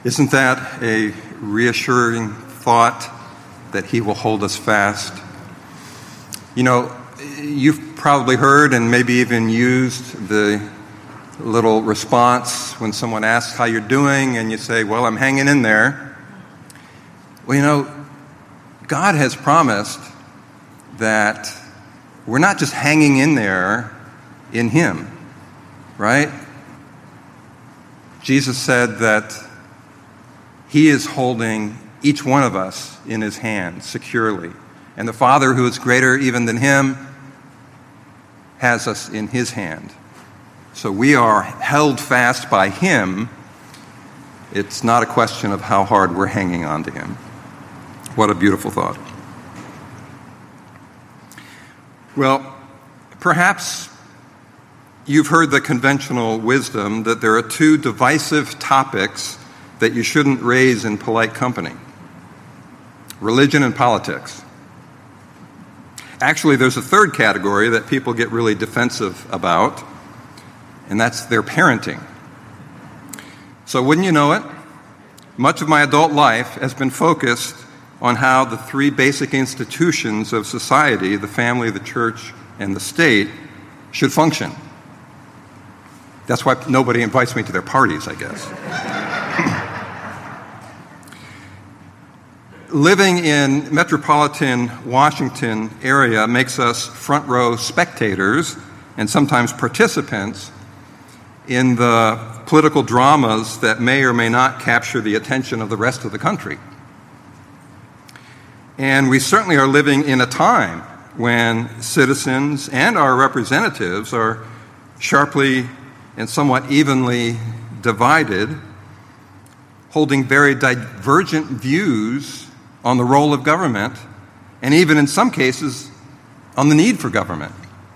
Isn't that a reassuring thought that He will hold us fast? You know, you've probably heard and maybe even used the little response when someone asks how you're doing and you say, well, I'm hanging in there. Well, you know, God has promised that we're not just hanging in there in Him, right? Jesus said that He is holding each one of us in His hand securely. And the Father, who is greater even than Him, has us in His hand. So we are held fast by Him. It's not a question of how hard we're hanging on to Him. What a beautiful thought. Well, perhaps you've heard the conventional wisdom that there are two divisive topics that you shouldn't raise in polite company: religion and politics. Actually, there's a third category that people get really defensive about, and that's their parenting. So wouldn't you know it, much of my adult life has been focused on how the three basic institutions of society, the family, the church, and the state, should function. That's why nobody invites me to their parties, I guess. Living in metropolitan Washington area makes us front row spectators and sometimes participants in the political dramas that may or may not capture the attention of the rest of the country. And we certainly are living in a time when citizens and our representatives are sharply and somewhat evenly divided, holding very divergent views on the role of government, and even in some cases, on the need for government.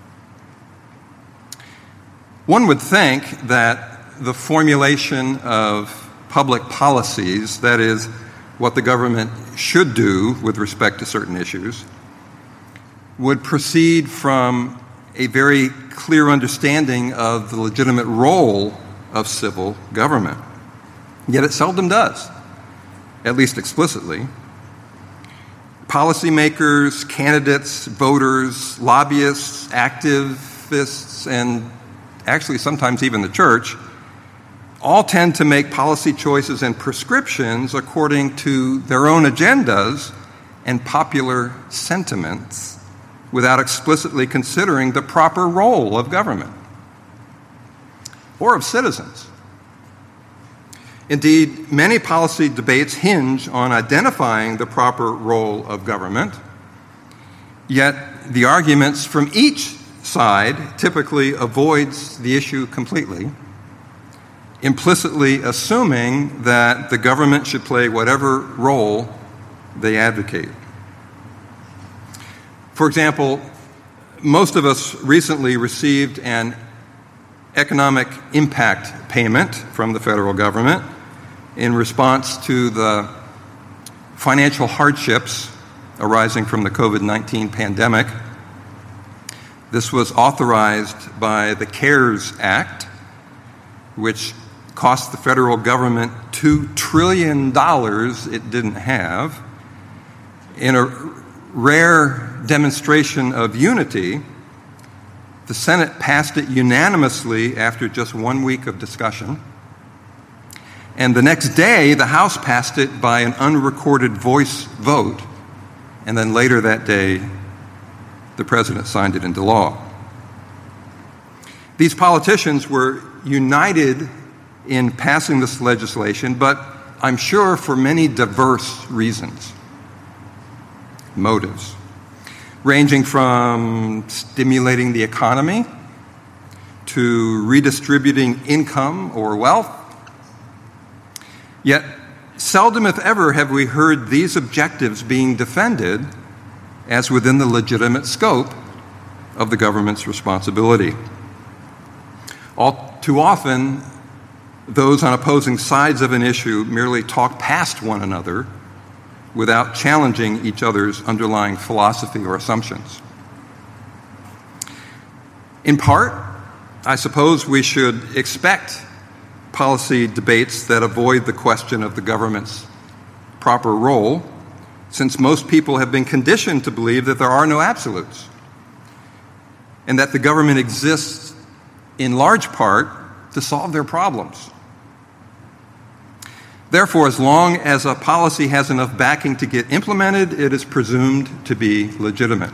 One would think that the formulation of public policies, that is, what the government should do with respect to certain issues, would proceed from a very clear understanding of the legitimate role of civil government. Yet it seldom does, at least explicitly. Policymakers, candidates, voters, lobbyists, activists, and actually sometimes even the church all tend to make policy choices and prescriptions according to their own agendas and popular sentiments without explicitly considering the proper role of government or of citizens. Indeed, many policy debates hinge on identifying the proper role of government, yet the arguments from each side typically avoids the issue completely, implicitly assuming that the government should play whatever role they advocate. For example, most of us recently received an economic impact payment from the federal government in response to the financial hardships arising from the COVID-19 pandemic. This was authorized by the CARES Act, which cost the federal government $2 trillion it didn't have. In a rare demonstration of unity, the Senate passed it unanimously after just 1 week of discussion. And the next day, the House passed it by an unrecorded voice vote. And then later that day, the president signed it into law. These politicians were united in passing this legislation, but I'm sure for many diverse reasons, motives, ranging from stimulating the economy to redistributing income or wealth. Yet, seldom if ever have we heard these objectives being defended as within the legitimate scope of the government's responsibility. All too often, those on opposing sides of an issue merely talk past one another without challenging each other's underlying philosophy or assumptions. In part, I suppose we should expect policy debates that avoid the question of the government's proper role, since most people have been conditioned to believe that there are no absolutes and that the government exists in large part to solve their problems. Therefore, as long as a policy has enough backing to get implemented, it is presumed to be legitimate.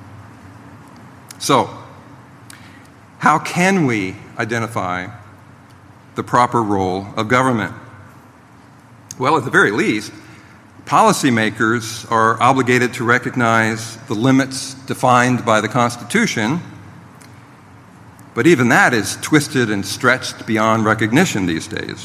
So, how can we identify the proper role of government? Well, at the very least, policymakers are obligated to recognize the limits defined by the Constitution, but even that is twisted and stretched beyond recognition these days.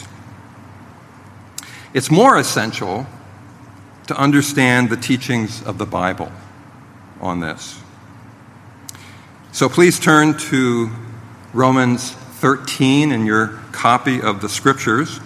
It's more essential to understand the teachings of the Bible on this. So please turn to Romans 13 in your copy of the Scriptures.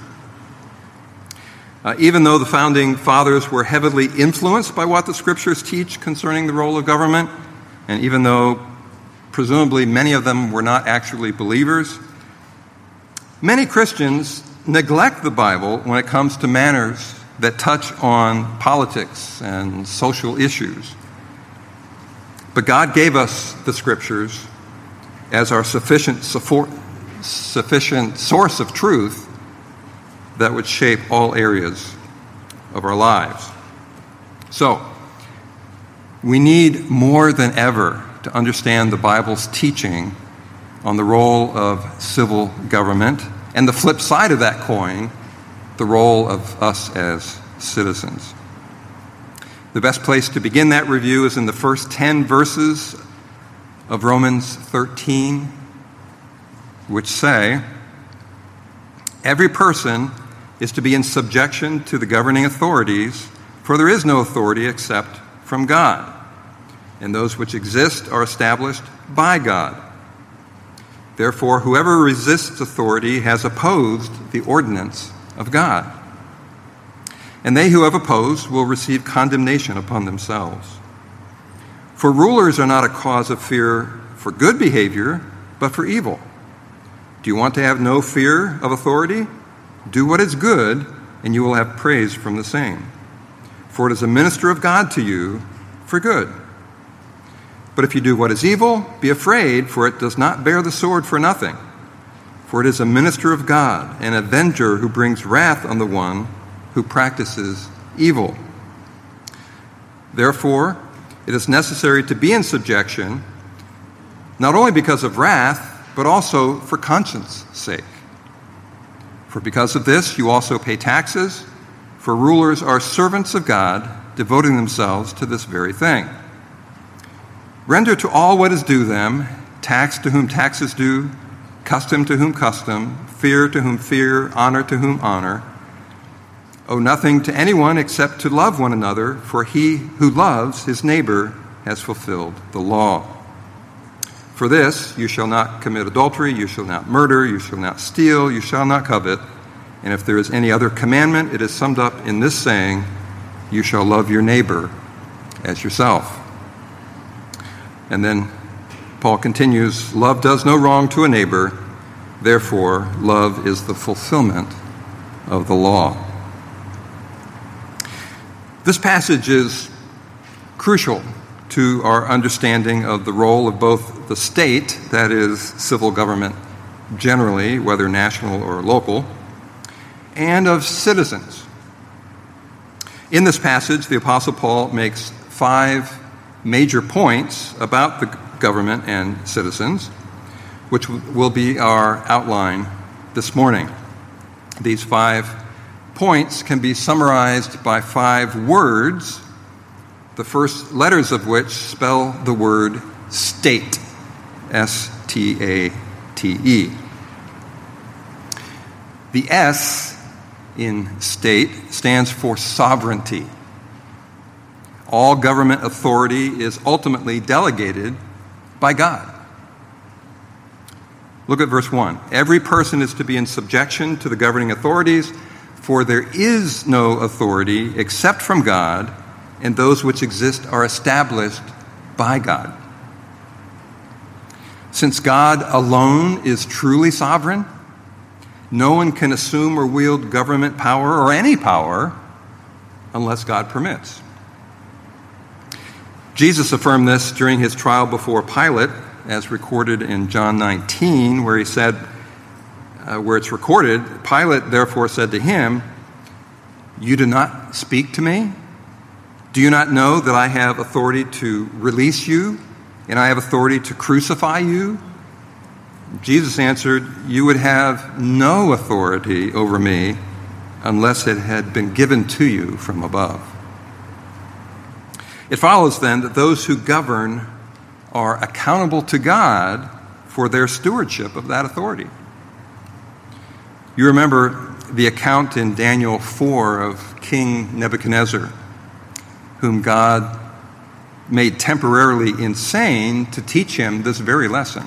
Even though the founding fathers were heavily influenced by what the Scriptures teach concerning the role of government, and even though presumably many of them were not actually believers, many Christians neglect the Bible when it comes to matters that touch on politics and social issues. But God gave us the Scriptures as our sufficient source of truth that would shape all areas of our lives. So, we need more than ever to understand the Bible's teaching on the role of civil government, and the flip side of that coin, the role of us as citizens. The best place to begin that review is in the first 10 verses of Romans 13, which say, "Every person is to be in subjection to the governing authorities, for there is no authority except from God, and those which exist are established by God. Therefore, whoever resists authority has opposed the ordinance of God. And they who have opposed will receive condemnation upon themselves. For rulers are not a cause of fear for good behavior, but for evil. Do you want to have no fear of authority? Do what is good, and you will have praise from the same. For it is a minister of God to you for good. But if you do what is evil, be afraid, for it does not bear the sword for nothing. For it is a minister of God, an avenger who brings wrath on the one who practices evil. Therefore, it is necessary to be in subjection, not only because of wrath, but also for conscience' sake. For because of this, you also pay taxes, for rulers are servants of God, devoting themselves to this very thing. Render to all what is due them, tax to whom tax is due, custom to whom custom, fear to whom fear, honor to whom honor. Owe nothing to anyone except to love one another, for he who loves his neighbor has fulfilled the law. For this, you shall not commit adultery, you shall not murder, you shall not steal, you shall not covet. And if there is any other commandment, it is summed up in this saying, you shall love your neighbor as yourself. And then Paul continues, love does no wrong to a neighbor, therefore love is the fulfillment of the law. This passage is crucial to our understanding of the role of both the state, that is, civil government generally, whether national or local, and of citizens. In this passage, the Apostle Paul makes 5 major points about the government and citizens, which will be our outline this morning. These 5 points can be summarized by 5 words, the first letters of which spell the word state, S-T-A-T-E. The S in state stands for sovereignty. All government authority is ultimately delegated by God. Look at verse 1. Every person is to be in subjection to the governing authorities, for there is no authority except from God, and those which exist are established by God. Since God alone is truly sovereign, No one can assume or wield government power or any power unless God permits. Jesus affirmed this during his trial before Pilate, as recorded in John 19, where he said, where it's recorded, Pilate therefore said to him, "You do not speak to me? Do you not know that I have authority to release you, and I have authority to crucify you?" Jesus answered, "You would have no authority over me unless it had been given to you from above." It follows then that those who govern are accountable to God for their stewardship of that authority. You remember the account in Daniel 4 of King Nebuchadnezzar, whom God made temporarily insane to teach him this very lesson.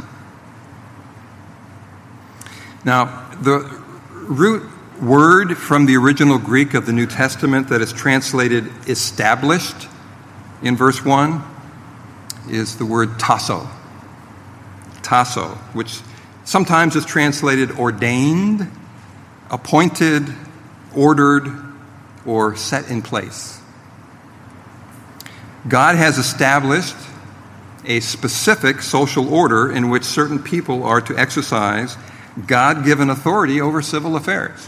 Now, the root word from the original Greek of the New Testament that is translated established in verse 1 is the word tasso. Tasso, which sometimes is translated ordained, appointed, ordered, or set in place. God has established a specific social order in which certain people are to exercise God-given authority over civil affairs.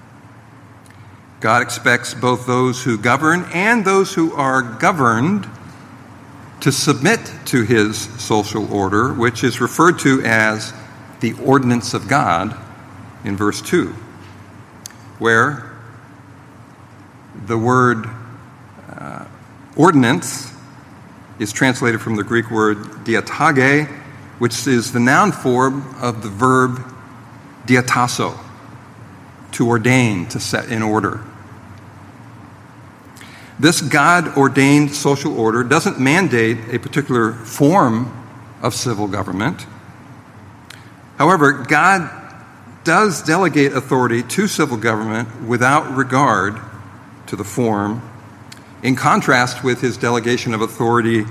God expects both those who govern and those who are governed to submit to his social order, which is referred to as the ordinance of God in verse 2, where the word ordinance is translated from the Greek word diatage, which is the noun form of the verb diatasso, to ordain, to set in order. This God-ordained social order doesn't mandate a particular form of civil government. However, God does delegate authority to civil government without regard to the form, in contrast with his delegation of authority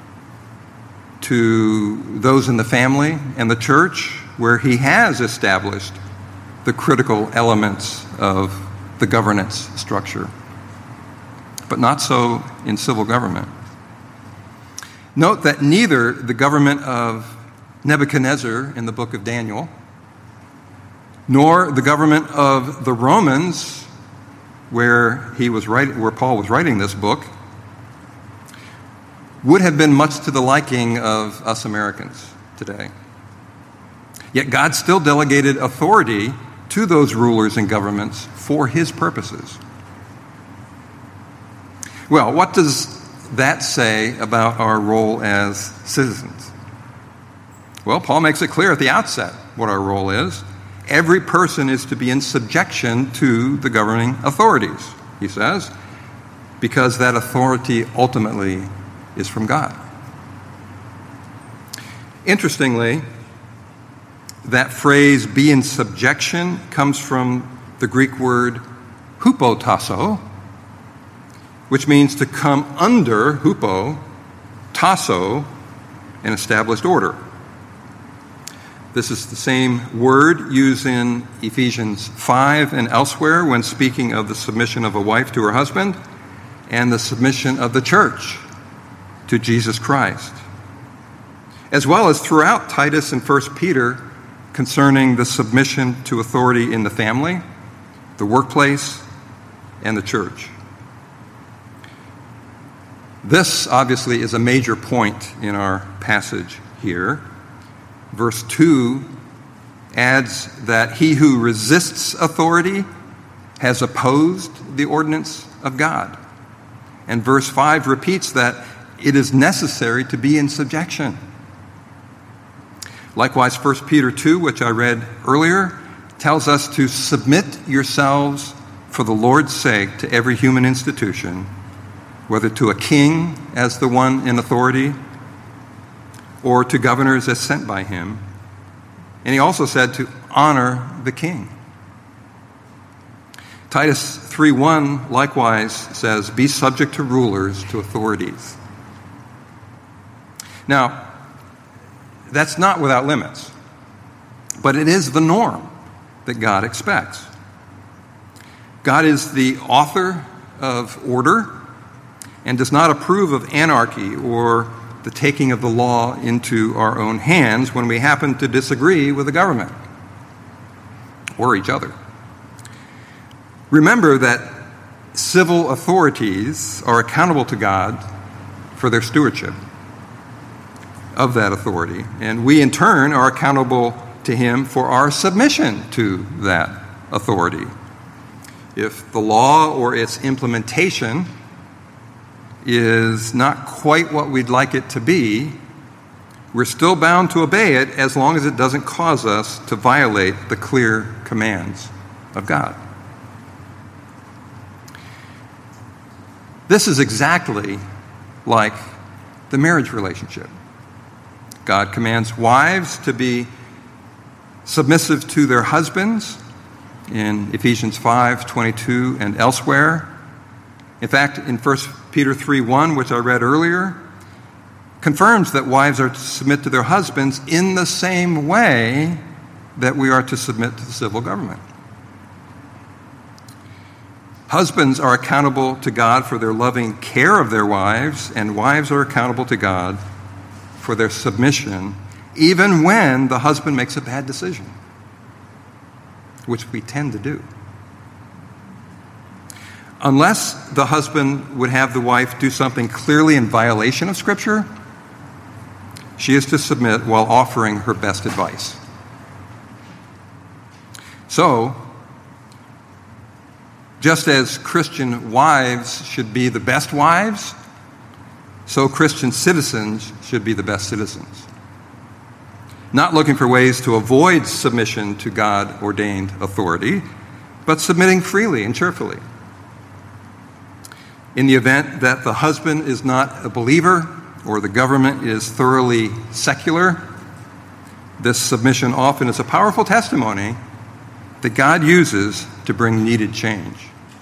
to those in the family and the church, where he has established the critical elements of the governance structure. But not so in civil government. Note that neither the government of Nebuchadnezzar in the book of Daniel, nor the government of the Romans, where Paul was writing this book, would have been much to the liking of us Americans today. Yet God still delegated authority to those rulers and governments for his purposes. Well, what does that say about our role as citizens? Well, Paul makes it clear at the outset what our role is. Every person is to be in subjection to the governing authorities, he says, because that authority ultimately is from God. Interestingly, that phrase, be in subjection, comes from the Greek word hupotasso, which means to come under, hupo, tasso, an established order. This is the same word used in Ephesians 5 and elsewhere when speaking of the submission of a wife to her husband and the submission of the church to Jesus Christ, as well as throughout Titus and 1 Peter concerning the submission to authority in the family, the workplace, and the church. This, obviously, is a major point in our passage here. Verse 2 adds that he who resists authority has opposed the ordinance of God. And verse 5 repeats that it is necessary to be in subjection. Likewise, 1 Peter 2, which I read earlier, tells us to submit yourselves for the Lord's sake to every human institution, whether to a king as the one in authority or to governors as sent by him. And he also said to honor the king. Titus 3:1 likewise says, be subject to rulers, to authorities. Now, that's not without limits, but it is the norm that God expects. God is the author of order and does not approve of anarchy or the taking of the law into our own hands when we happen to disagree with the government or each other. Remember that civil authorities are accountable to God for their stewardship of that authority, and we in turn are accountable to Him for our submission to that authority. If the law or its implementation is not quite what we'd like it to be, we're still bound to obey it as long as it doesn't cause us to violate the clear commands of God. This is exactly like the marriage relationship. God commands wives to be submissive to their husbands in Ephesians 5:22 and elsewhere. In fact, in 1 Peter 3:1, which I read earlier, confirms that wives are to submit to their husbands in the same way that we are to submit to the civil government. Husbands are accountable to God for their loving care of their wives, and wives are accountable to God for their submission, even when the husband makes a bad decision, which we tend to do. Unless the husband would have the wife do something clearly in violation of Scripture, she is to submit while offering her best advice. So, just as Christian wives should be the best wives, so Christian citizens should be the best citizens. Not looking for ways to avoid submission to God-ordained authority, but submitting freely and cheerfully. In the event that the husband is not a believer or the government is thoroughly secular, this submission often is a powerful testimony that God uses to bring needed change.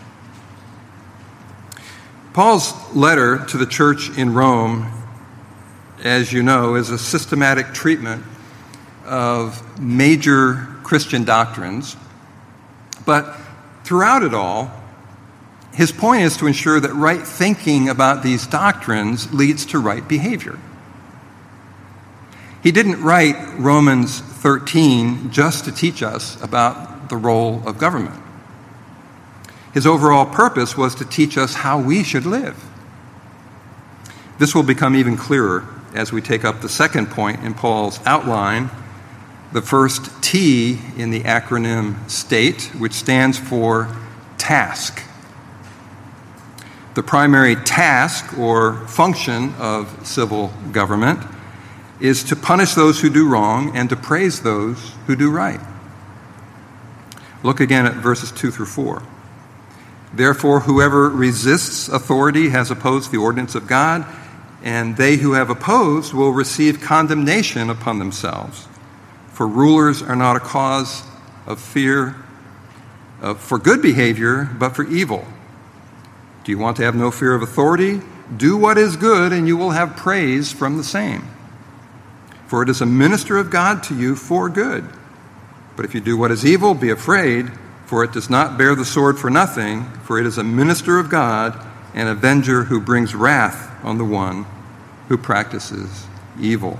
Paul's letter to the church in Rome, as you know, is a systematic treatment of major Christian doctrines, but throughout it all, his point is to ensure that right thinking about these doctrines leads to right behavior. He didn't write Romans 13 just to teach us about the role of government. His overall purpose was to teach us how we should live. This will become even clearer as we take up the second point in Paul's outline, the first T in the acronym STATE, which stands for task. The primary task or function of civil government is to punish those who do wrong and to praise those who do right. Look again at verses 2 through 4. Therefore, whoever resists authority has opposed the ordinance of God, and they who have opposed will receive condemnation upon themselves. For rulers are not a cause of fear for good behavior, but for evil. Do you want to have no fear of authority? Do what is good, and you will have praise from the same. For it is a minister of God to you for good. But if you do what is evil, be afraid, for it does not bear the sword for nothing, for it is a minister of God, an avenger who brings wrath on the one who practices evil.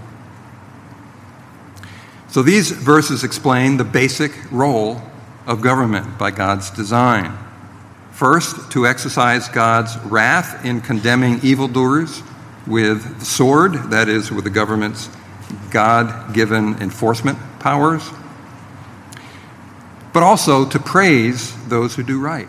So these verses explain the basic role of government by God's design. First, to exercise God's wrath in condemning evildoers with the sword, that is, with the government's God-given enforcement powers, but also to praise those who do right.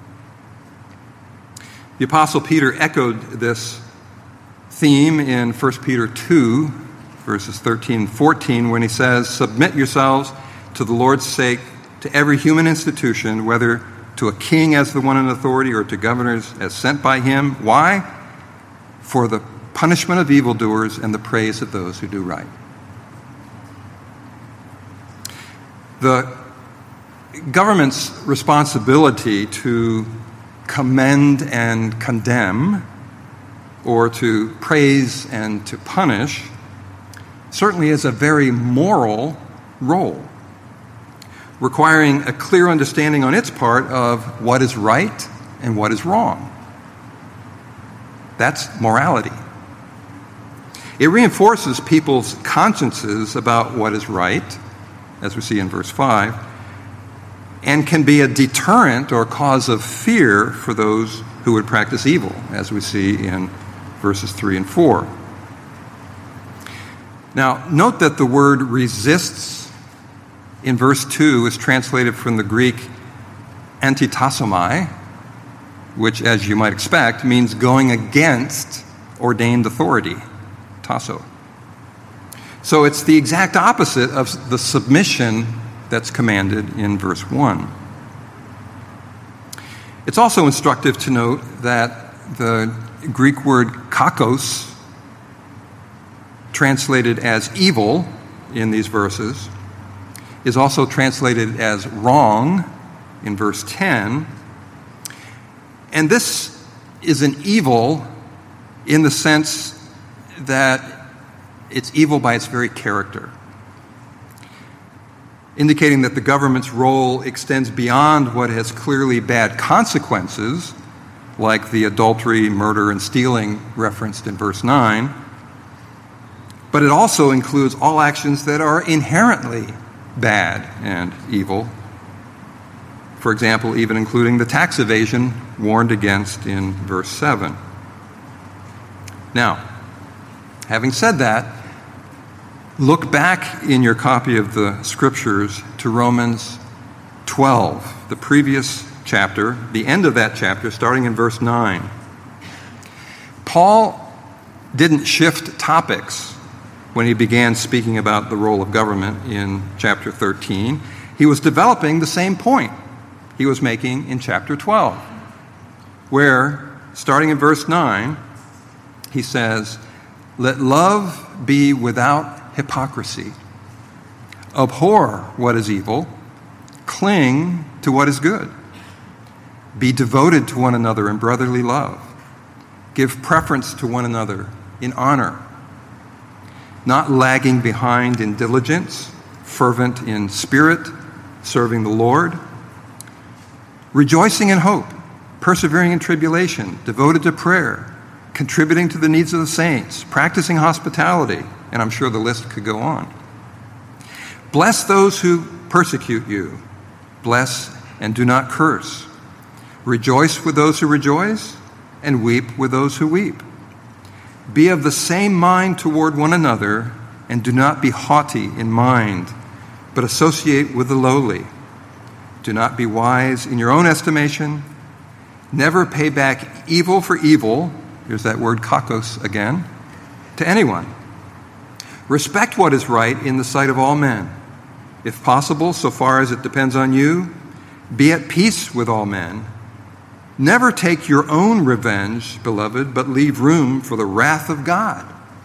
The Apostle Peter echoed this theme in 1 Peter 2, verses 13 and 14, when he says, "Submit yourselves to the Lord's sake to every human institution, whether to a king as the one in authority or to governors as sent by him." Why? For the punishment of evildoers and the praise of those who do right. The government's responsibility to commend and condemn, or to praise and to punish, certainly is a very moral role. requiring a clear understanding on its part of what is right and what is wrong. That's morality. It reinforces people's consciences about what is right, as we see in verse 5, and can be a deterrent or cause of fear for those who would practice evil, as we see in verses 3 and 4. Now, note that the word resists in verse 2 is translated from the Greek antitasomai, which, as you might expect, means going against ordained authority, tasso. So it's the exact opposite of the submission that's commanded in verse 1. It's also instructive to note that the Greek word kakos, translated as evil in these verses, is also translated as wrong in verse 10. And this is an evil in the sense that it's evil by its very character, indicating that the government's role extends beyond what has clearly bad consequences, like the adultery, murder, and stealing referenced in verse 9, but it also includes all actions that are inherently bad and evil. For example, even including the tax evasion warned against in verse 7. Now, having said that, look back in your copy of the Scriptures to Romans 12, the previous chapter, the end of that chapter, starting in verse 9. Paul didn't shift topics when he began speaking about the role of government in chapter 13. He was developing the same point he was making in chapter 12, where, starting in verse 9, he says, "Let love be without hypocrisy. Abhor what is evil. Cling to what is good. Be devoted to one another in brotherly love. Give preference to one another in honor. Not lagging behind in diligence, fervent in spirit, serving the Lord. Rejoicing in hope, persevering in tribulation, devoted to prayer, contributing to the needs of the saints, practicing hospitality," and I'm sure the list could go on. "Bless those who persecute you. Bless and do not curse. Rejoice with those who rejoice, and weep with those who weep. Be of the same mind toward one another, and do not be haughty in mind, but associate with the lowly. Do not be wise in your own estimation. Never pay back evil for evil," here's that word kakos again, "to anyone. Respect what is right in the sight of all men. If possible, so far as it depends on you, be at peace with all men. Never take your own revenge, beloved, but leave room for the wrath of God.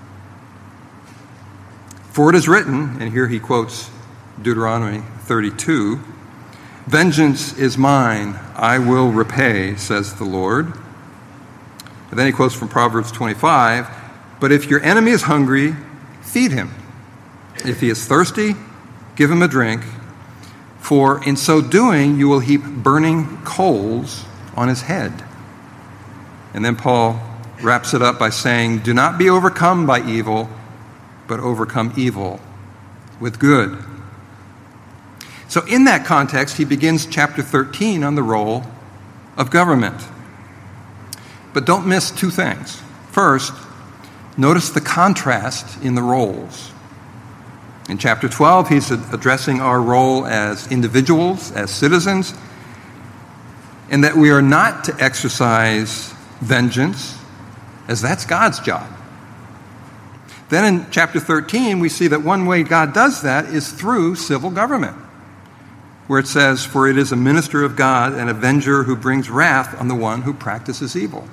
For it is written," and here he quotes Deuteronomy 32, "Vengeance is mine, I will repay, says the Lord." And then he quotes from Proverbs 25, "But if your enemy is hungry, feed him. If he is thirsty, give him a drink. For in so doing, you will heap burning coals on his head." And then Paul wraps it up by saying, "Do not be overcome by evil, but overcome evil with good." So in that context, he begins chapter 13 on the role of government. But don't miss two things. First, notice the contrast in the roles. In chapter 12, he's addressing our role as individuals, as citizens, and that we are not to exercise vengeance, as that's God's job. Then in chapter 13, we see that one way God does that is through civil government, where it says, "For it is a minister of God, an avenger who brings wrath on the one who practices evil."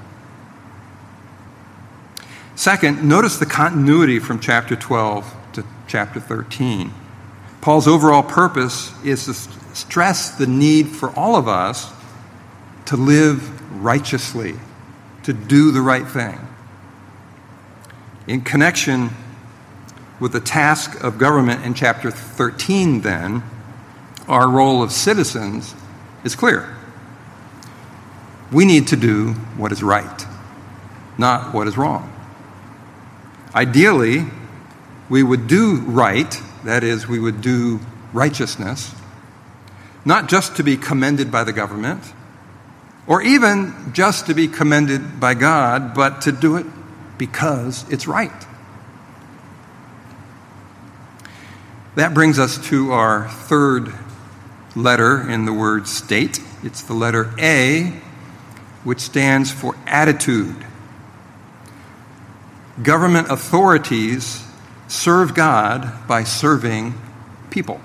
Second, notice the continuity from chapter 12 to chapter 13. Paul's overall purpose is to stress the need for all of us to live righteously, to do the right thing. In connection with the task of government in chapter 13, then, our role of citizens is clear. We need to do what is right, not what is wrong. Ideally, we would do right, that is, we would do righteousness, not just to be commended by the government, or even just to be commended by God, but to do it because it's right. That brings us to our third letter in the word state. It's the letter A, which stands for attitude. Government authorities serve God by serving people.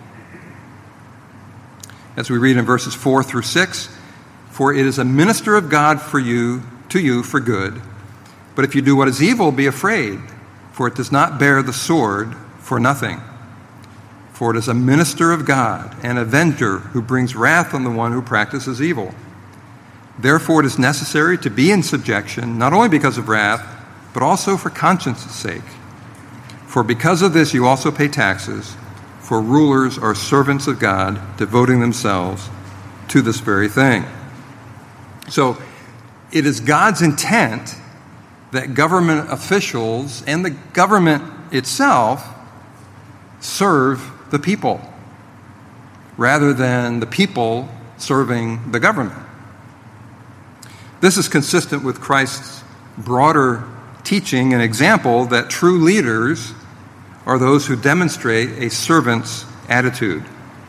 As we read in verses 4 through 6, for it is a minister of God to you for good. But if you do what is evil, be afraid, for it does not bear the sword for nothing. For it is a minister of God, an avenger who brings wrath on the one who practices evil. Therefore it is necessary to be in subjection, not only because of wrath, but also for conscience' sake. For because of this you also pay taxes, for rulers are servants of God, devoting themselves to this very thing. So it is God's intent that government officials and the government itself serve the people, rather than the people serving the government. This is consistent with Christ's broader teaching and example that true leaders are those who demonstrate a servant's attitude.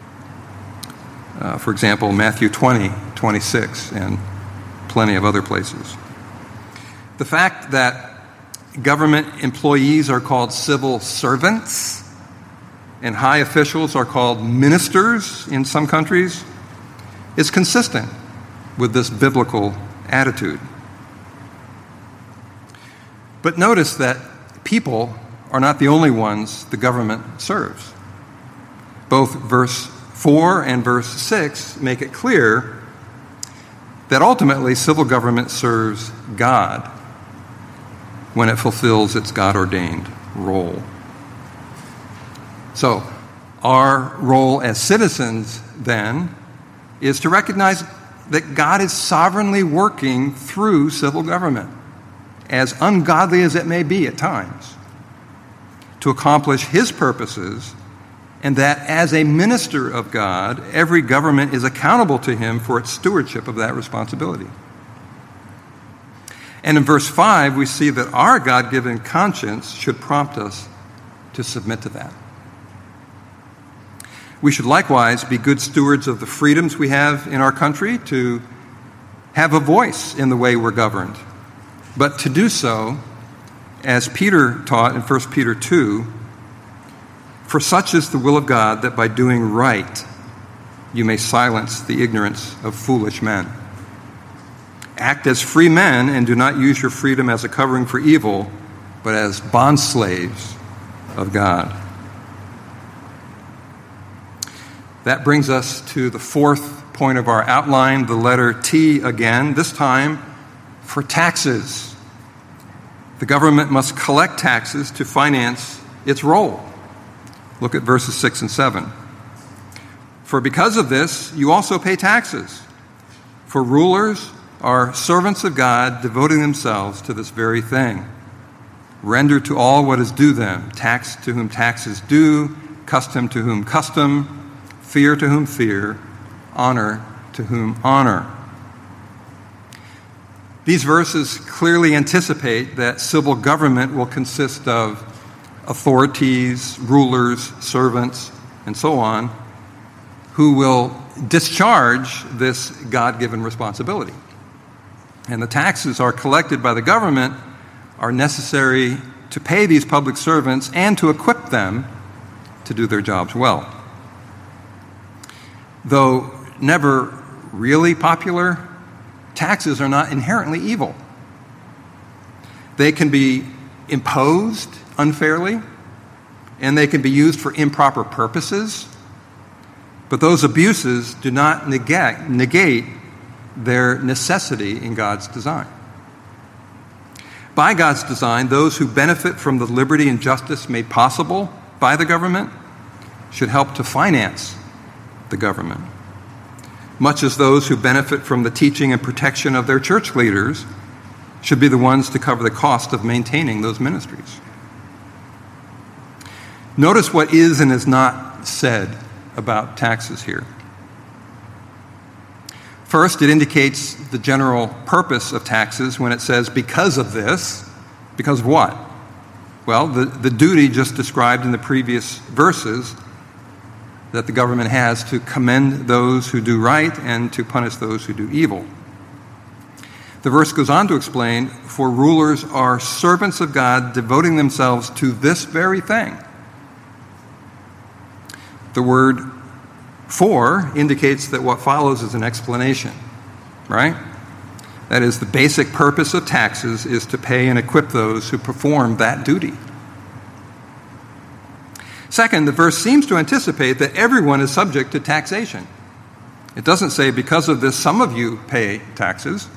For example, Matthew 20:26, and plenty of other places. The fact that government employees are called civil servants and high officials are called ministers in some countries is consistent with this biblical attitude. But notice that people are not the only ones the government serves. Both verse 4 and verse 6 make it clear that ultimately civil government serves God when it fulfills its God-ordained role. So, our role as citizens, then, is to recognize that God is sovereignly working through civil government, as ungodly as it may be at times, to accomplish His purposes, and that as a minister of God, every government is accountable to Him for its stewardship of that responsibility. And in verse 5, we see that our God-given conscience should prompt us to submit to that. We should likewise be good stewards of the freedoms we have in our country to have a voice in the way we're governed, but to do so, as Peter taught in 1 Peter 2, for such is the will of God that by doing right you may silence the ignorance of foolish men. Act as free men and do not use your freedom as a covering for evil, but as bondslaves of God. That brings us to the fourth point of our outline, the letter T again, this time for taxes. The government must collect taxes to finance its role. Look at verses 6 and 7. For because of this, you also pay taxes. For rulers are servants of God, devoting themselves to this very thing. Render to all what is due them, tax to whom tax is due, custom to whom custom, fear to whom fear, honor to whom honor. These verses clearly anticipate that civil government will consist of authorities, rulers, servants, and so on, who will discharge this God-given responsibility. And the taxes are collected by the government are necessary to pay these public servants and to equip them to do their jobs well. Though never really popular, taxes are not inherently evil. They can be imposed unfairly, and they can be used for improper purposes, but those abuses do not negate their necessity in God's design. By God's design, those who benefit from the liberty and justice made possible by the government should help to finance the government, much as those who benefit from the teaching and protection of their church leaders should be the ones to cover the cost of maintaining those ministries. Notice what is and is not said about taxes here. First, it indicates the general purpose of taxes when it says, because of this. Because of what? Well, the duty just described in the previous verses that the government has to commend those who do right and to punish those who do evil. The verse goes on to explain, for rulers are servants of God, devoting themselves to this very thing. The word for indicates that what follows is an explanation, right? That is, the basic purpose of taxes is to pay and equip those who perform that duty. Second, the verse seems to anticipate that everyone is subject to taxation. It doesn't say, because of this, some of you pay taxes.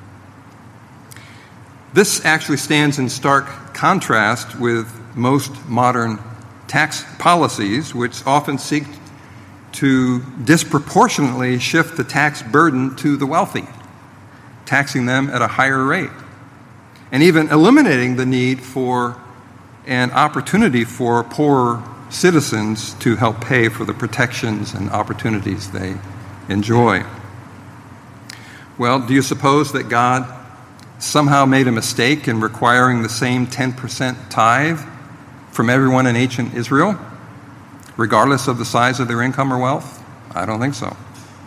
This actually stands in stark contrast with most modern tax policies, which often seek to disproportionately shift the tax burden to the wealthy, taxing them at a higher rate, and even eliminating the need for an opportunity for poorer citizens to help pay for the protections and opportunities they enjoy. Well, do you suppose that God somehow made a mistake in requiring the same 10% tithe from everyone in ancient Israel, regardless of the size of their income or wealth? I don't think so.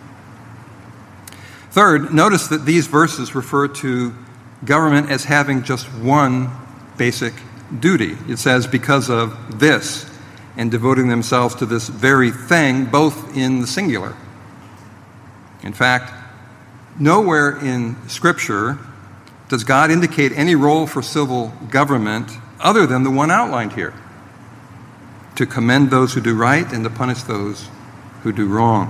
Third, notice that these verses refer to government as having just one basic duty. It says, because of this, and devoting themselves to this very thing, both in the singular. In fact, nowhere in Scripture does God indicate any role for civil government other than the one outlined here: to commend those who do right and to punish those who do wrong,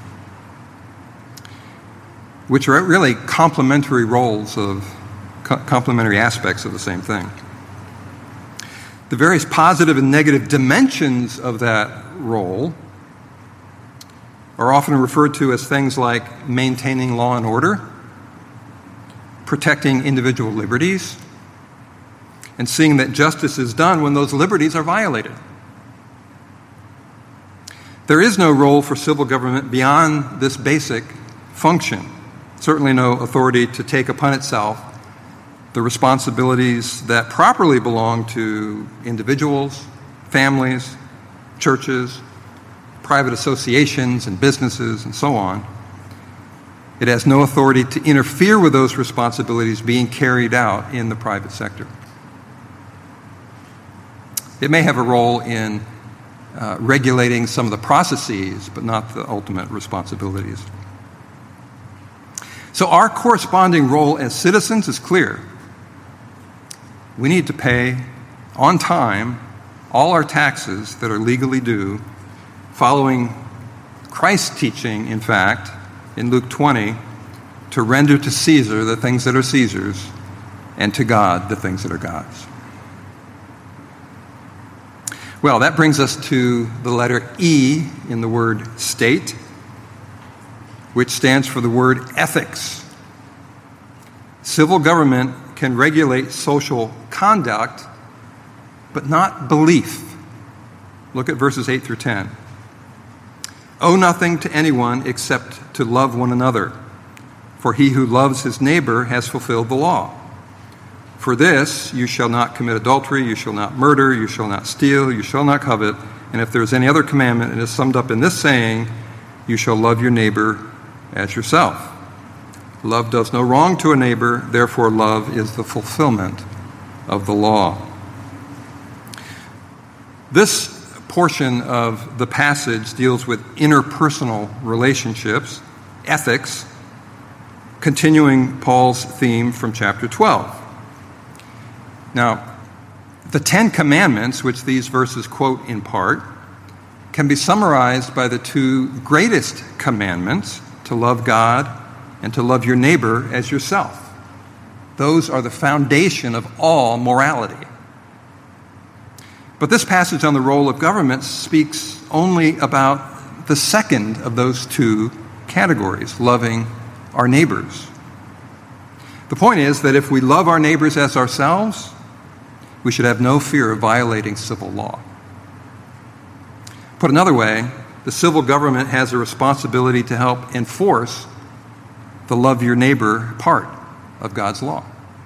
which are really complementary roles of complementary aspects of the same thing. The various positive and negative dimensions of that role are often referred to as things like maintaining law and order, protecting individual liberties, and seeing that justice is done when those liberties are violated. There is no role for civil government beyond this basic function. Certainly no authority to take upon itself the responsibilities that properly belong to individuals, families, churches, private associations and businesses, and so on. It has no authority to interfere with those responsibilities being carried out in the private sector. It may have a role in regulating some of the processes, but not the ultimate responsibilities. So our corresponding role as citizens is clear. We need to pay on time all our taxes that are legally due, following Christ's teaching, in fact, in Luke 20, to render to Caesar the things that are Caesar's, and to God the things that are God's. Well, that brings us to the letter E in the word state, which stands for the word ethics. Civil government can regulate social conduct, but not belief. Look at verses 8 through 10. Owe nothing to anyone except to love one another, for he who loves his neighbor has fulfilled the law. For this, you shall not commit adultery, you shall not murder, you shall not steal, you shall not covet, and if there is any other commandment, it is summed up in this saying, you shall love your neighbor as yourself. Love does no wrong to a neighbor, therefore love is the fulfillment of the law. This portion of the passage deals with interpersonal relationships, ethics, continuing Paul's theme from chapter 12. Now, the 10 Commandments, which these verses quote in part, can be summarized by the two greatest commandments, to love God and to love your neighbor as yourself. Those are the foundation of all morality. But this passage on the role of government speaks only about the second of those two categories, loving our neighbors. The point is that if we love our neighbors as ourselves, we should have no fear of violating civil law. Put another way, the civil government has a responsibility to help enforce the love your neighbor part of God's law.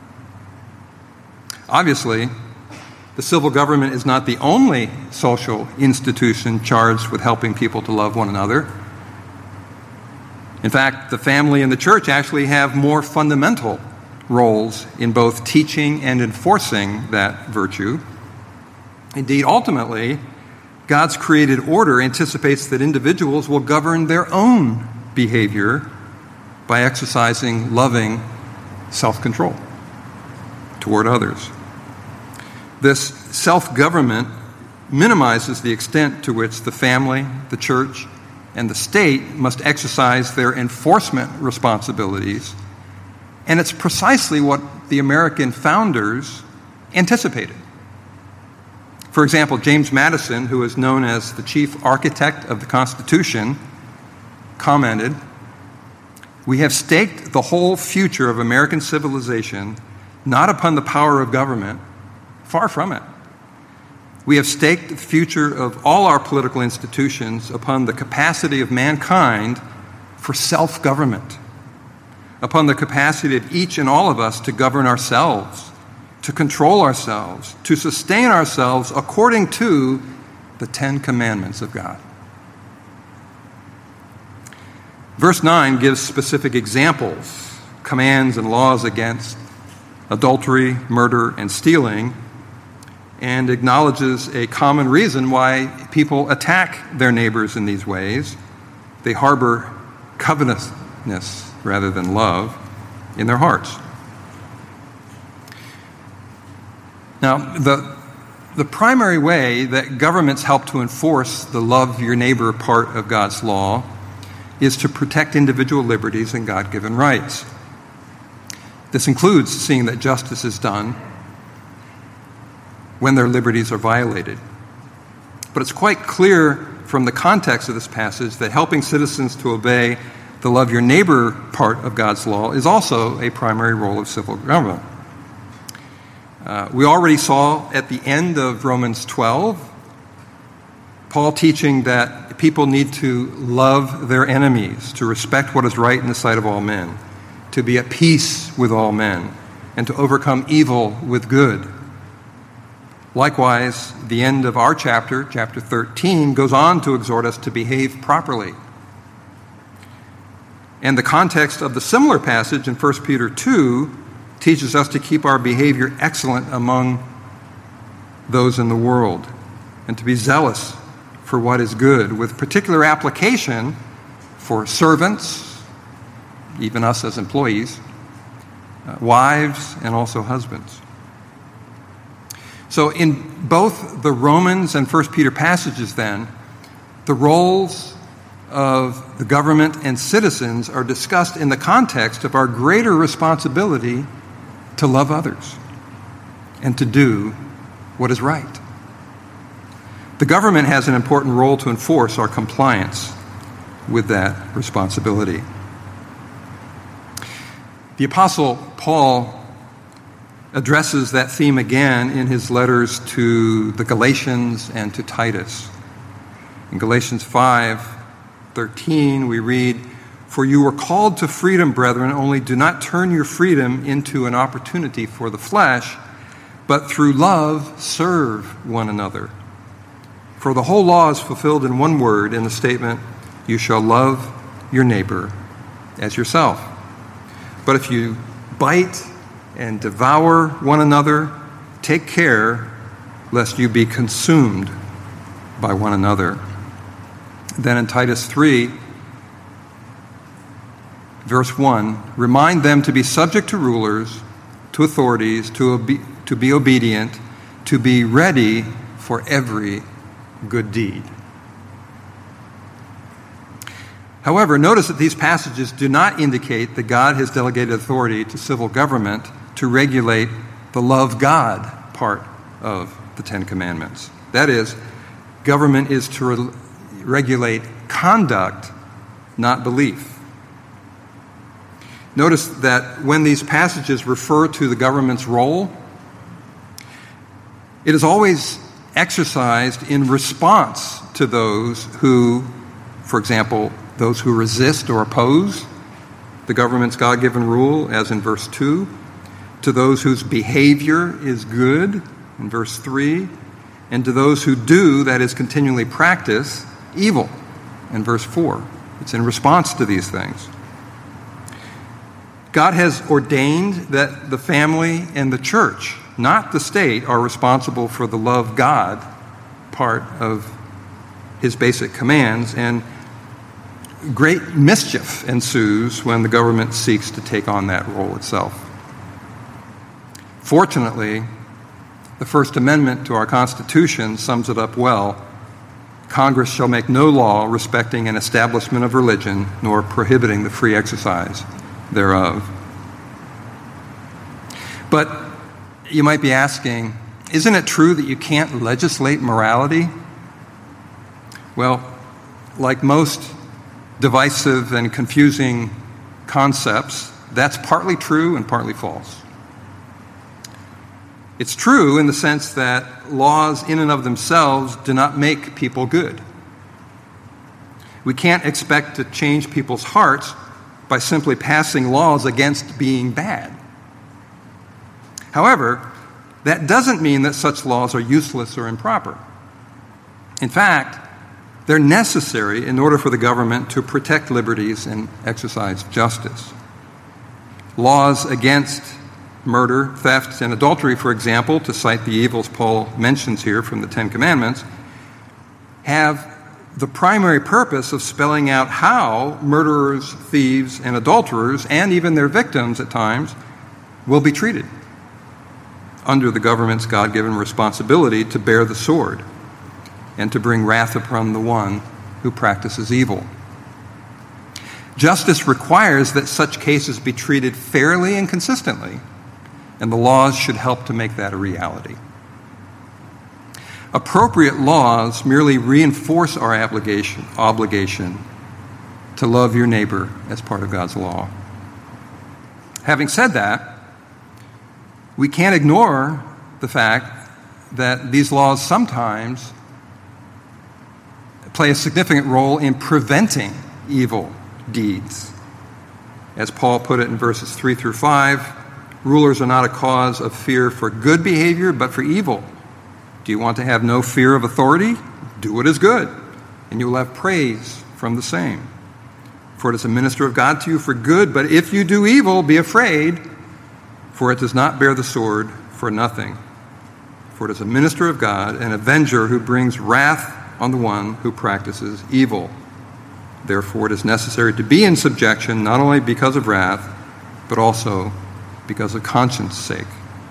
Obviously, the civil government is not the only social institution charged with helping people to love one another. In fact, the family and the church actually have more fundamental roles in both teaching and enforcing that virtue. Indeed, ultimately, God's created order anticipates that individuals will govern their own behavior by exercising loving self-control toward others. This self-government minimizes the extent to which the family, the church, and the state must exercise their enforcement responsibilities, and it's precisely what the American founders anticipated. For example, James Madison, who is known as the chief architect of the Constitution, commented, "We have staked the whole future of American civilization not upon the power of government, far from it. We have staked the future of all our political institutions upon the capacity of mankind for self-government, upon the capacity of each and all of us to govern ourselves, to control ourselves, to sustain ourselves according to the 10 Commandments of God." Verse 9 gives specific examples, commands and laws against adultery, murder, and stealing, and acknowledges a common reason why people attack their neighbors in these ways. They harbor covetousness rather than love in their hearts. Now, the primary way that governments help to enforce the love your neighbor part of God's law is to protect individual liberties and God-given rights. This includes seeing that justice is done when their liberties are violated. But it's quite clear from the context of this passage that helping citizens to obey the love your neighbor part of God's law is also a primary role of civil government. We already saw at the end of Romans 12, Paul teaching that people need to love their enemies, to respect what is right in the sight of all men, to be at peace with all men, and to overcome evil with good. Likewise, the end of our chapter 13, goes on to exhort us to behave properly. And the context of the similar passage in 1 Peter 2 teaches us to keep our behavior excellent among those in the world and to be zealous for what is good, with particular application for servants, even us as employees, wives, and also husbands. So in both the Romans and 1 Peter passages then, the roles of the government and citizens are discussed in the context of our greater responsibility to love others and to do what is right. The government has an important role to enforce our compliance with that responsibility. The Apostle Paul addresses that theme again in his letters to the Galatians and to Titus. In Galatians 5:13, we read, "For you were called to freedom, brethren, only do not turn your freedom into an opportunity for the flesh, but through love serve one another. For the whole law is fulfilled in one word, in the statement, 'You shall love your neighbor as yourself.' But if you bite and devour one another, take care lest you be consumed by one another." Then in Titus 3, verse 1, "Remind them to be subject to rulers, to authorities, to be obedient, to be ready for every good deed." However, notice that these passages do not indicate that God has delegated authority to civil government to regulate the love God part of the 10 Commandments. That is, government is to regulate conduct, not belief. Notice that when these passages refer to the government's role, it is always exercised in response to those who, for example, those who resist or oppose the government's God-given rule, as in verse 2, to those whose behavior is good, in verse 3, and to those who do, that is, continually practice, evil, in verse 4. It's in response to these things. God has ordained that the family and the church, not the state, are responsible for the love God part of his basic commands, and great mischief ensues when the government seeks to take on that role itself. Fortunately, the First Amendment to our Constitution sums it up well. Congress shall make no law respecting an establishment of religion, nor prohibiting the free exercise thereof. But you might be asking, isn't it true that you can't legislate morality? Well, like most divisive and confusing concepts, that's partly true and partly false. It's true in the sense that laws in and of themselves do not make people good. We can't expect to change people's hearts by simply passing laws against being bad. However, that doesn't mean that such laws are useless or improper. In fact, they're necessary in order for the government to protect liberties and exercise justice. Laws against murder, theft, and adultery, for example, to cite the evils Paul mentions here from the Ten Commandments, have the primary purpose of spelling out how murderers, thieves, and adulterers, and even their victims at times, will be treated under the government's God-given responsibility to bear the sword and to bring wrath upon the one who practices evil. Justice requires that such cases be treated fairly and consistently, and the laws should help to make that a reality. Appropriate laws merely reinforce our obligation to love your neighbor as part of God's law. Having said that, we can't ignore the fact that these laws sometimes play a significant role in preventing evil deeds. As Paul put it in verses 3 through 5, rulers are not a cause of fear for good behavior, but for evil. Do you want to have no fear of authority? Do what is good, and you will have praise from the same. For it is a minister of God to you for good, but if you do evil, be afraid, for it does not bear the sword for nothing. For it is a minister of God, an avenger who brings wrath on the one who practices evil. Therefore, it is necessary to be in subjection, not only because of wrath, but also because of conscience sake.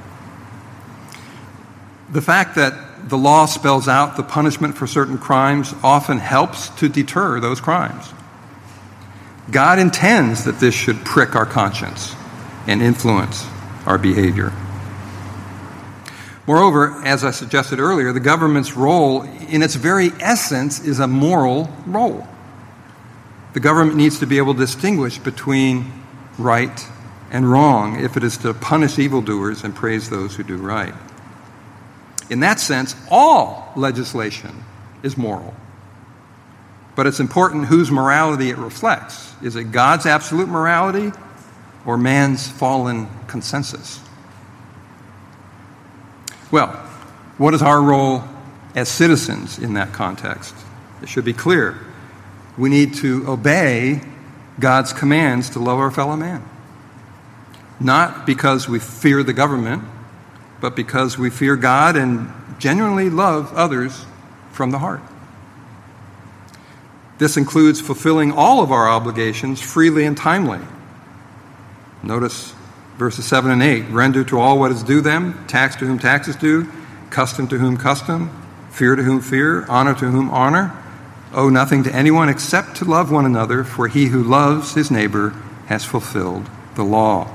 The fact that the law spells out the punishment for certain crimes often helps to deter those crimes. God intends that this should prick our conscience and influence our behavior. Moreover, as I suggested earlier, the government's role in its very essence is a moral role. The government needs to be able to distinguish between right and wrong if it is to punish evildoers and praise those who do right. In that sense, all legislation is moral. But it's important whose morality it reflects. Is it God's absolute morality or man's fallen consensus? Well, what is our role as citizens in that context? It should be clear. We need to obey God's commands to love our fellow man. Not because we fear the government, but because we fear God and genuinely love others from the heart. This includes fulfilling all of our obligations freely and timely. Notice verses 7 and 8. Render to all what is due them, tax to whom tax is due, custom to whom custom, fear to whom fear, honor to whom honor. Owe nothing to anyone except to love one another, for he who loves his neighbor has fulfilled the law.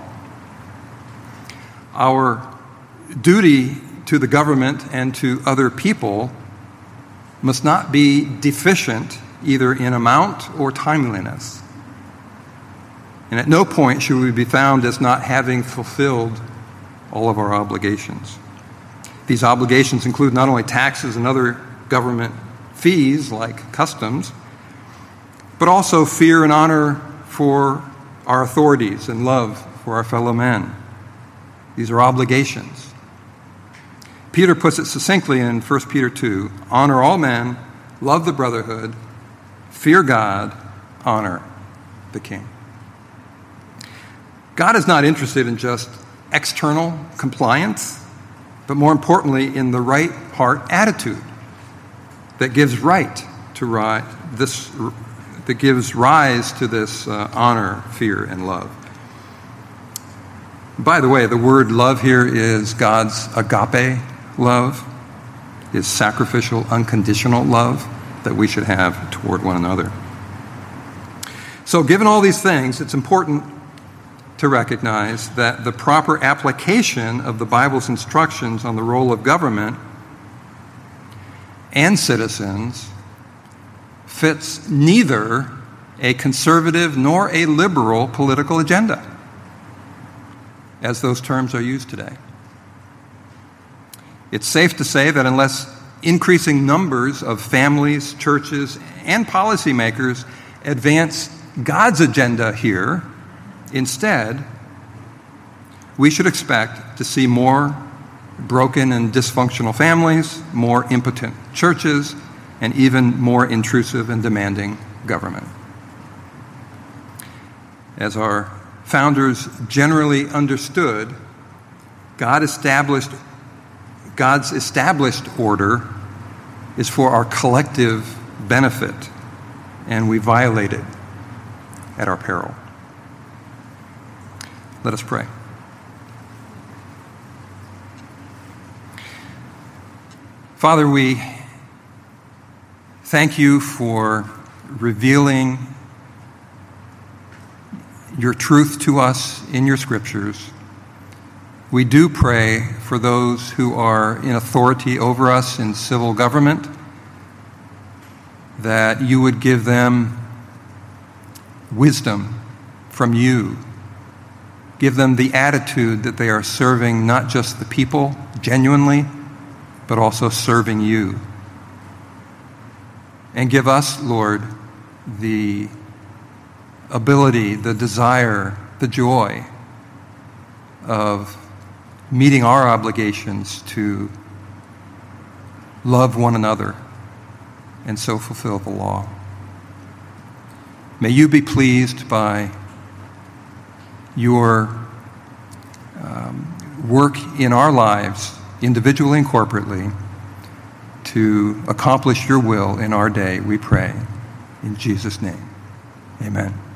Our duty to the government and to other people must not be deficient either in amount or timeliness. And at no point should we be found as not having fulfilled all of our obligations. These obligations include not only taxes and other government fees like customs, but also fear and honor for our authorities and love for our fellow men. These are obligations. Peter puts it succinctly in 1 Peter 2, honor all men, love the brotherhood, fear God, honor the king. God is not interested in just external compliance, but more importantly, in the right heart attitude that gives rise to this honor, fear, and love. By the way, the word love here is God's agape love, His sacrificial, unconditional love that we should have toward one another. So given all these things, it's important to recognize that the proper application of the Bible's instructions on the role of government and citizens fits neither a conservative nor a liberal political agenda, as those terms are used today. It's safe to say that unless increasing numbers of families, churches, and policymakers advance God's agenda here, instead, we should expect to see more broken and dysfunctional families, more impotent churches, and even more intrusive and demanding government. As our founders generally understood, God's established order is for our collective benefit, and we violate it at our peril. Let us pray. Father, we thank you for revealing your truth to us in your scriptures. We do pray for those who are in authority over us in civil government, that you would give them wisdom from you. Give them the attitude that they are serving not just the people genuinely, but also serving you. And give us, Lord, the ability, the desire, the joy of meeting our obligations to love one another and so fulfill the law. May you be pleased by your work in our lives, individually and corporately, to accomplish your will in our day, we pray. In Jesus' name, amen.